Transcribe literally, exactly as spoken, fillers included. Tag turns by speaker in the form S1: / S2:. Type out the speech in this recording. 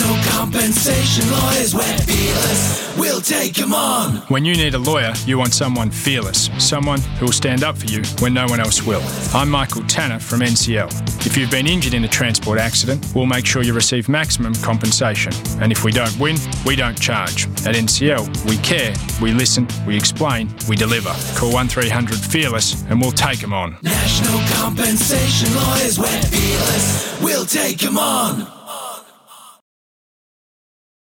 S1: National Compensation Lawyers, we're fearless. We'll take 'em on.
S2: When you need a lawyer, you want someone fearless, someone who will stand up for you when no one else will. I'm Michael Tanner from N C L. If you've been injured in a transport accident, we'll make sure you receive maximum compensation. And if we don't win, we don't charge. At N C L, we care, we listen, we explain, we deliver. Call one three hundred fearless and we'll take 'em on.
S1: National Compensation Lawyers, we're fearless. We'll take 'em on.